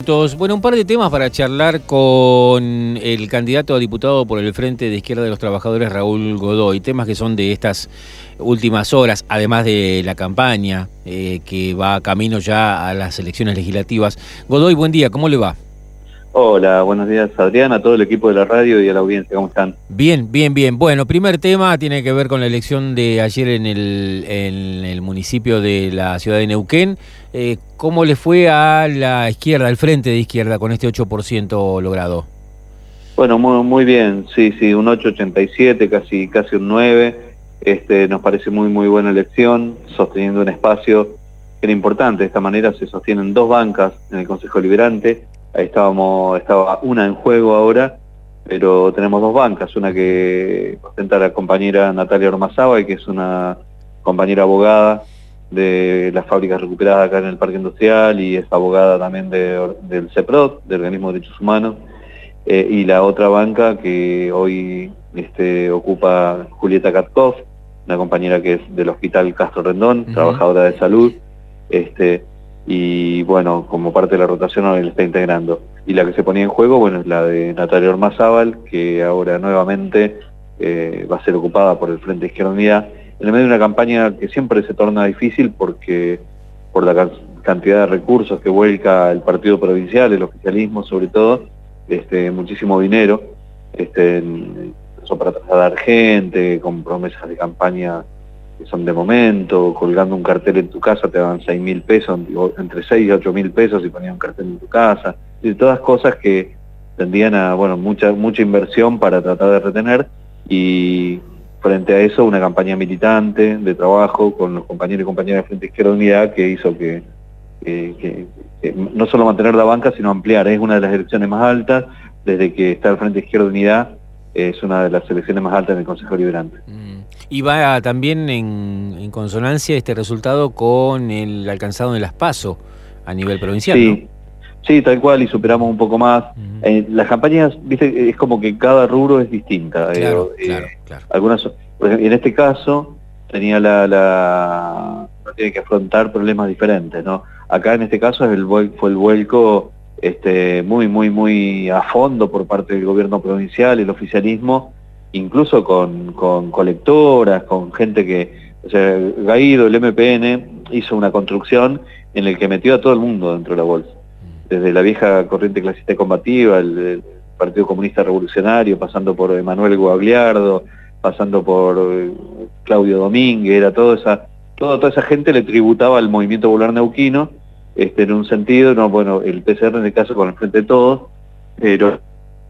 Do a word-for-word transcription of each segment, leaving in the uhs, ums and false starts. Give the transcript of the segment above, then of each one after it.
Dos, bueno, un par de temas para charlar con el candidato a diputado por el Frente de Izquierda de los Trabajadores, Raúl Godoy. Temas que son de estas últimas horas, además de la campaña eh, que va camino ya a las elecciones legislativas. Godoy, buen día, ¿cómo le va? Hola, buenos días Adrián, a todo el equipo de la radio y a la audiencia, ¿cómo están? Bien, bien, bien. Bueno, primer tema tiene que ver con la elección de ayer en el, en el municipio de la ciudad de Neuquén. Eh, ¿Cómo le fue a la izquierda, al Frente de Izquierda, con este ocho por ciento logrado? Bueno, muy, muy bien, sí, sí, un ocho coma ochenta y siete, casi, casi un nueve. Este, nos parece muy, muy buena elección, sosteniendo un espacio que era importante. De esta manera se sostienen dos bancas en el Consejo Deliberante. Ahí estábamos, estaba una en juego ahora, pero tenemos dos bancas, una que ostenta la compañera Natalia Ormazábal, que es una compañera abogada de las fábricas recuperadas acá en el Parque Industrial y es abogada también de, del CEPROD, del Organismo de Derechos Humanos, eh, y la otra banca que hoy este, ocupa Julieta Katkov, una compañera que es del Hospital Castro Rendón, uh-huh. trabajadora de salud, este, y bueno, como parte de la rotación ahora le está integrando. Y la que se ponía en juego, bueno, es la de Natalia Ormazábal, que ahora nuevamente eh, va a ser ocupada por el Frente de Izquierda Unida, en el medio de una campaña que siempre se torna difícil porque por la can cantidad de recursos que vuelca el partido provincial, el oficialismo sobre todo, este, muchísimo dinero, este, eso para trasladar gente, con promesas de campaña que son de momento, colgando un cartel en tu casa te daban seis mil pesos, entre seis y ocho mil pesos si ponían un cartel en tu casa, y todas cosas que tendían a, bueno, mucha, mucha inversión para tratar de retener, y frente a eso una campaña militante de trabajo con los compañeros y compañeras de Frente Izquierda Unidad que hizo que, que, que, que no solo mantener la banca sino ampliar. Es una de las elecciones más altas desde que está el Frente Izquierda Unidad, es una de las elecciones más altas en el Consejo Deliberante. Mm. Y va también en, en consonancia este resultado con el alcanzado en las PASO a nivel provincial, sí, ¿no? Sí, tal cual, y superamos un poco más. Uh-huh. eh, las campañas, viste, es como que cada rubro es distinta. Claro, eh, claro, eh, claro. Algunas, por ejemplo, en este caso, tenía la, la no tiene que afrontar problemas diferentes, ¿no? Acá en este caso es el, fue el vuelco este, muy, muy, muy a fondo por parte del gobierno provincial, el oficialismo, incluso con, con colectoras, con gente que, o sea, Gaído, el M P N, hizo una construcción en la que metió a todo el mundo dentro de la bolsa. Desde la vieja corriente clasista y combativa, el, el Partido Comunista Revolucionario, pasando por Emanuel Guagliardo, pasando por eh, Claudio Domínguez, era toda esa, toda, toda esa gente le tributaba al movimiento popular neuquino, este, en un sentido, no, bueno, el P C R en el caso con el Frente de Todos, pero...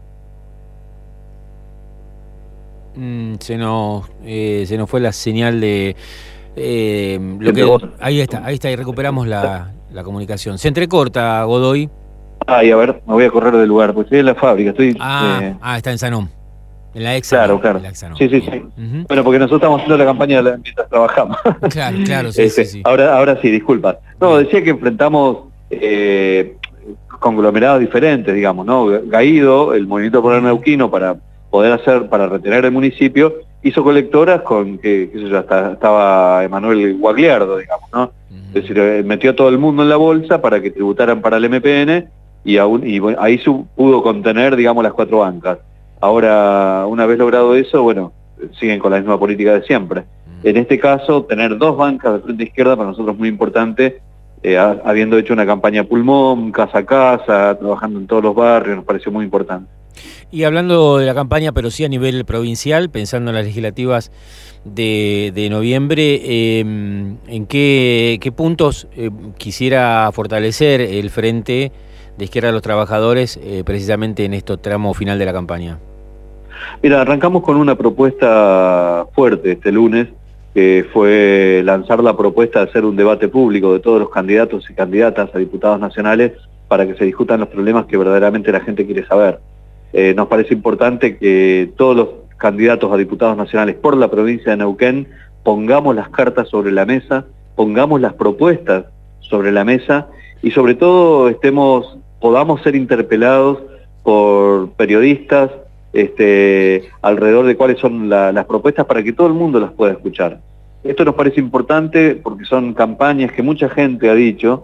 Mm, se nos, eh, se nos fue la señal de... Eh, lo que, ahí está, ahí está, y recuperamos la, la comunicación. Se entrecorta, Godoy. Ay, a ver, me voy a correr del lugar, porque estoy en la fábrica, estoy... Ah, eh... ah está en Sanón, en la ex Claro, claro. La ex sí, sí, sí. Uh-huh. Bueno, porque nosotros estamos haciendo la campaña mientras trabajamos. Claro, claro, sí, este, sí, sí. Ahora, ahora sí, disculpa. No, decía que enfrentamos eh, conglomerados diferentes, digamos, ¿no? Gaído, el Movimiento Popular Neuquino, para poder hacer, para retener el municipio, hizo colectoras con que, qué sé yo, hasta, estaba Emanuel Guagliardo, digamos, ¿no? Uh-huh. Es decir, metió a todo el mundo en la bolsa para que tributaran para el M P N y, aún, y bueno, ahí su, pudo contener, digamos, las cuatro bancas. Ahora, una vez logrado eso, bueno, siguen con la misma política de siempre. Uh-huh. En este caso, tener dos bancas de Frente Izquierda para nosotros es muy importante, eh, habiendo hecho una campaña pulmón, casa a casa, trabajando en todos los barrios, nos pareció muy importante. Y hablando de la campaña, pero sí a nivel provincial, pensando en las legislativas de, de noviembre, eh, ¿en qué, qué puntos eh, quisiera fortalecer el Frente de Izquierda de los Trabajadores eh, precisamente en este tramo final de la campaña? Mira, arrancamos con una propuesta fuerte este lunes, que fue lanzar la propuesta de hacer un debate público de todos los candidatos y candidatas a diputados nacionales para que se discutan los problemas que verdaderamente la gente quiere saber. Eh, nos parece importante que todos los candidatos a diputados nacionales por la provincia de Neuquén pongamos las cartas sobre la mesa, pongamos las propuestas sobre la mesa y sobre todo estemos, podamos ser interpelados por periodistas este, alrededor de cuáles son la, las propuestas para que todo el mundo las pueda escuchar. Esto nos parece importante porque son campañas que mucha gente ha dicho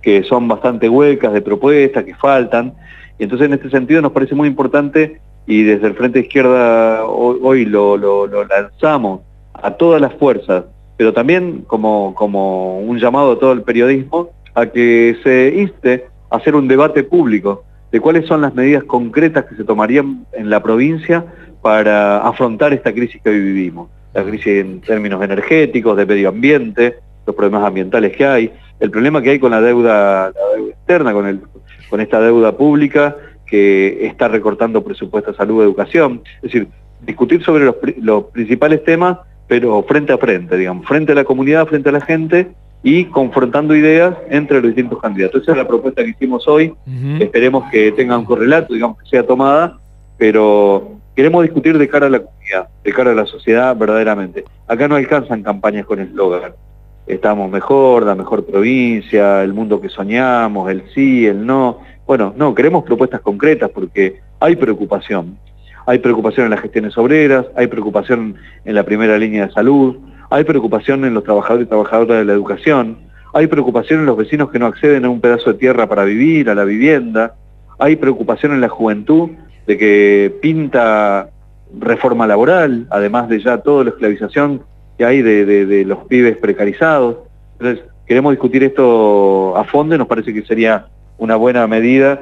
que son bastante huecas de propuestas, que faltan. Y entonces en este sentido nos parece muy importante, y desde el Frente de Izquierda hoy, hoy lo, lo, lo lanzamos a todas las fuerzas, pero también como, como un llamado a todo el periodismo, a que se inste a hacer un debate público de cuáles son las medidas concretas que se tomarían en la provincia para afrontar esta crisis que hoy vivimos. La crisis en términos energéticos, de medio ambiente, los problemas ambientales que hay, el problema que hay con la deuda, la deuda externa, con, el, con esta deuda pública que está recortando presupuesto a salud y educación. Es decir, discutir sobre los, los principales temas, pero frente a frente, digamos, frente a la comunidad, frente a la gente, y confrontando ideas entre los distintos candidatos. Esa es la propuesta que hicimos hoy. Uh-huh. Esperemos que tenga un correlato, digamos, que sea tomada, pero queremos discutir de cara a la comunidad, de cara a la sociedad verdaderamente. Acá no alcanzan campañas con eslogan. Estamos mejor, la mejor provincia, el mundo que soñamos, el sí, el no. Bueno, no, queremos propuestas concretas porque hay preocupación. Hay preocupación en las gestiones obreras, hay preocupación en la primera línea de salud, hay preocupación en los trabajadores y trabajadoras de la educación, hay preocupación en los vecinos que no acceden a un pedazo de tierra para vivir, a la vivienda, hay preocupación en la juventud de que pinta reforma laboral, además de ya toda la esclavización que hay de, de, de los pibes precarizados. Entonces, queremos discutir esto a fondo y nos parece que sería una buena medida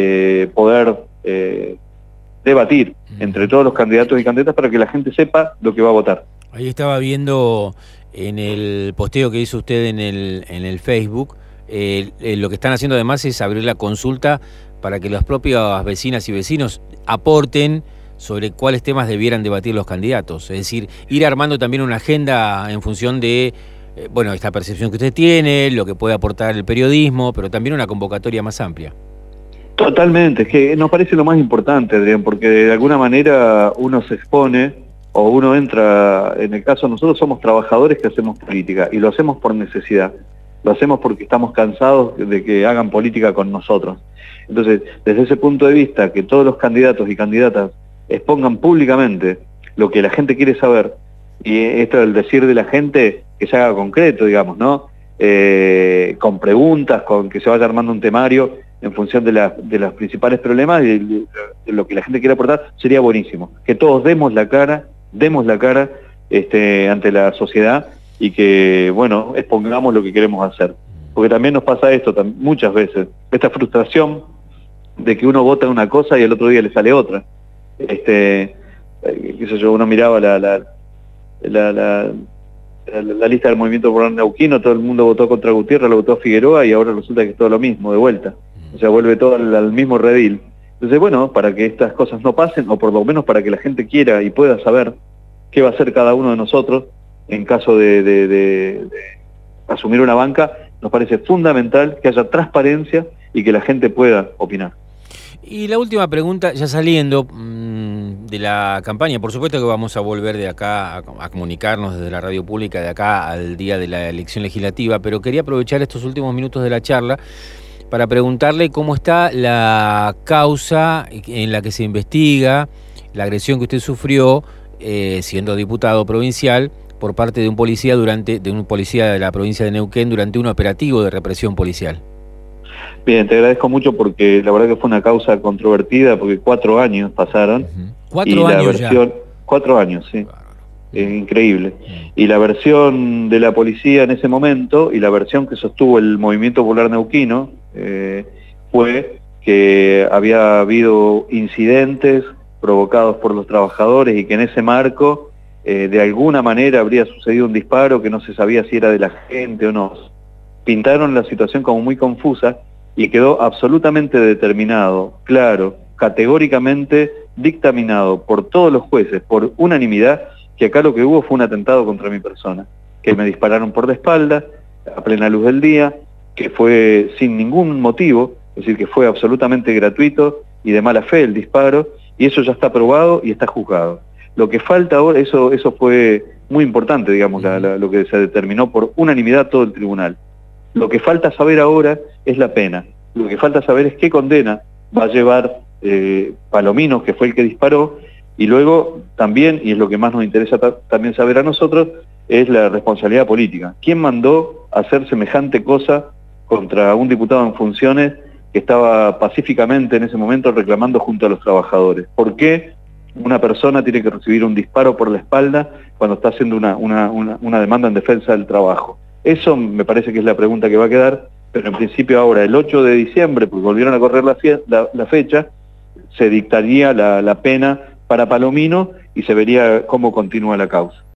de poder eh, debatir entre todos los candidatos y candidatas para que la gente sepa lo que va a votar. Ahí estaba viendo en el posteo que hizo usted en el, en el Facebook, eh, eh, lo que están haciendo además es abrir la consulta para que las propias vecinas y vecinos aporten sobre cuáles temas debieran debatir los candidatos. Es decir, ir armando también una agenda en función de, eh, bueno, esta percepción que usted tiene, lo que puede aportar el periodismo, pero también una convocatoria más amplia. Totalmente, es que nos parece lo más importante, Adrián, porque de alguna manera uno se expone o uno entra, en el caso nosotros somos trabajadores que hacemos política y lo hacemos por necesidad, lo hacemos porque estamos cansados de que hagan política con nosotros. Entonces, desde ese punto de vista, que todos los candidatos y candidatas expongan públicamente lo que la gente quiere saber, y esto del decir de la gente que se haga concreto, digamos, ¿no? Eh, con preguntas, con que se vaya armando un temario en función de, la, de los principales problemas y de, de lo que la gente quiere aportar, sería buenísimo. Que todos demos la cara, demos la cara este, ante la sociedad y que, bueno, expongamos lo que queremos hacer. Porque también nos pasa esto muchas veces, esta frustración de que uno vota una cosa y el otro día le sale otra. Este, qué sé yo, uno miraba la, la, la, la, la, la lista del Movimiento Popular Neuquino, todo el mundo votó contra Gutiérrez, lo votó Figueroa y ahora resulta que es todo lo mismo, de vuelta. O sea, vuelve todo al, al mismo redil. Entonces, bueno, para que estas cosas no pasen, o por lo menos para que la gente quiera y pueda saber qué va a hacer cada uno de nosotros en caso de, de, de, de asumir una banca, nos parece fundamental que haya transparencia y que la gente pueda opinar. Y la última pregunta, ya saliendo mmm, de la campaña, por supuesto que vamos a volver de acá a, a comunicarnos desde la radio pública de acá al día de la elección legislativa, pero quería aprovechar estos últimos minutos de la charla para preguntarle cómo está la causa en la que se investiga la agresión que usted sufrió eh, siendo diputado provincial por parte de un policía durante de un policía de la provincia de Neuquén durante un operativo de represión policial. Bien, te agradezco mucho porque la verdad que fue una causa controvertida porque cuatro años pasaron. Uh-huh. Cuatro años versión, ya. Cuatro años, sí. Claro. Es increíble. Uh-huh. Y la versión de la policía en ese momento y la versión que sostuvo el Movimiento Popular Neuquino eh, fue que había habido incidentes provocados por los trabajadores y que en ese marco eh, de alguna manera habría sucedido un disparo que no se sabía si era de la gente o no. Pintaron la situación como muy confusa y quedó absolutamente determinado, claro, categóricamente dictaminado por todos los jueces, por unanimidad, que acá lo que hubo fue un atentado contra mi persona, que me dispararon por la espalda, a plena luz del día, que fue sin ningún motivo, es decir, que fue absolutamente gratuito y de mala fe el disparo, y eso ya está probado y está juzgado. Lo que falta ahora, eso, eso fue muy importante, digamos, la, la, lo que se determinó por unanimidad todo el tribunal. Lo que falta saber ahora es la pena. Lo que falta saber es qué condena va a llevar eh, Palomino, que fue el que disparó, y luego también, y es lo que más nos interesa también saber a nosotros, es la responsabilidad política. ¿Quién mandó a hacer semejante cosa contra un diputado en funciones que estaba pacíficamente en ese momento reclamando junto a los trabajadores. ¿Por qué una persona tiene que recibir un disparo por la espalda cuando está haciendo una, una, una, una demanda en defensa del trabajo? Eso me parece que es la pregunta que va a quedar, pero en principio ahora, el ocho de diciembre, porque volvieron a correr la, fie la, la fecha, se dictaría la, la pena para Palomino y se vería cómo continúa la causa.